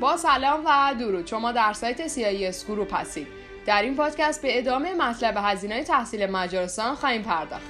با سلام و درود، شما در سایت CIS گروپ هستید. در این پادکست به ادامه مطلب هزینه‌های تحصیل مجارستان خواهیم پرداخت.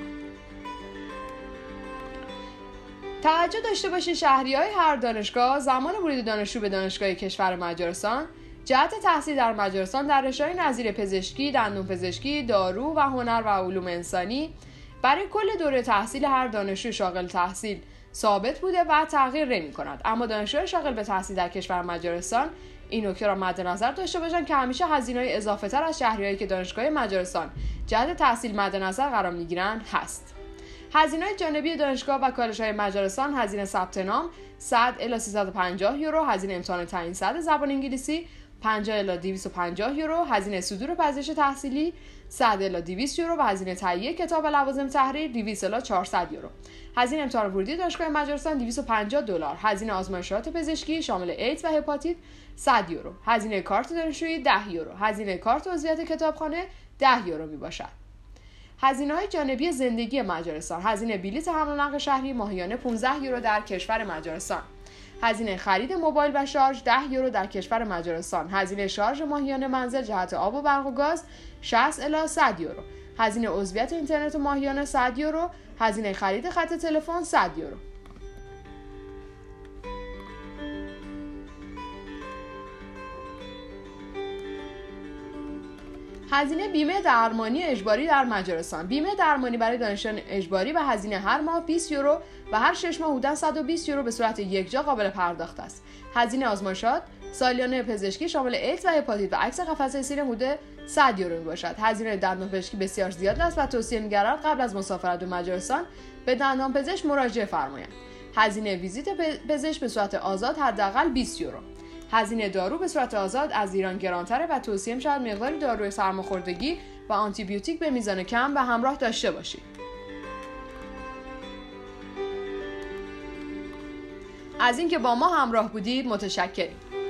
توجه داشته باشید شهریه‌های هر دانشگاه زمان ورود دانشجو به دانشگاه کشور مجارستان، جهت تحصیل در مجارستان در رشته‌های نظیر پزشکی، دندانپزشکی، دارو و هنر و علوم انسانی برای کل دوره تحصیل هر دانشجو شاغل تحصیل ثابت بوده و تغییر نمی‌کند. اما دانشجوی شاغل به تحصیل در کشور مجارستان این نکته را مد نظر داشته باشند که همیشه هزینه‌های اضافه‌تر از شهریه‌ای که دانشگاه مجارستان جهت تحصیل مد نظر قرار می‌گیرند هست. هزینه‌های جانبی دانشگاه و کالج‌های مجارستان: هزینه ثبت نام 100 الی 350 یورو، هزینه امتحان تعیین سطح زبان انگلیسی 50 الی 250 یورو، هزینه صدور پذیرش تحصیلی 100 الی 200 یورو و هزینه تهیه کتاب و لوازم تحریر 200 الی 400 یورو. هزینه امتحان ورودی دانشگاه مجارستان $250. هزینه آزمایشات پزشکی شامل ایدز و هپاتیت 100 یورو. هزینه کارت دانشجویی 10 یورو. هزینه کارت عضویت کتابخانه 10 یورو میباشد. هزینه‌های جانبی زندگی مجارستان: هزینه بلیط حمل و نقل شهری ماهیانه 15 یورو در کشور مجارستان. هزینه خرید موبایل و شارژ 10 یورو در کشور مجارستان. هزینه شارژ ماهیانه منزل جهت آب و برق و گاز 60 الی 100 یورو. هزینه عضویت اینترنت ماهیانه 100 یورو. هزینه خرید خط تلفن 100 یورو. هزینه بیمه درمانی اجباری در مجارستان: بیمه درمانی برای دانشجویان اجباری و هزینه هر ماه 20 یورو و هر 6 ماه حدود 120 یورو به صورت یکجا قابل پرداخت است. هزینه آزمایشات سالیانه پزشکی شامل ایدز و هپاتیت و عکس قفسه سیر حدود 100 یورو میباشد. هزینه دندانپزشکی بسیار زیاد است و توصیه می‌گردد قبل از مسافرت به مجارستان به دندانپزشک مراجعه فرمایند. هزینه ویزیت پزشک به صورت آزاد حداقل 20 یورو. هزینه دارو به صورت آزاد از ایران گرانتره و توصیه می‌شود مقداری داروی سرماخوردگی و آنتی بیوتیک به میزان کم به همراه داشته باشید. از اینکه با ما همراه بودید متشکریم.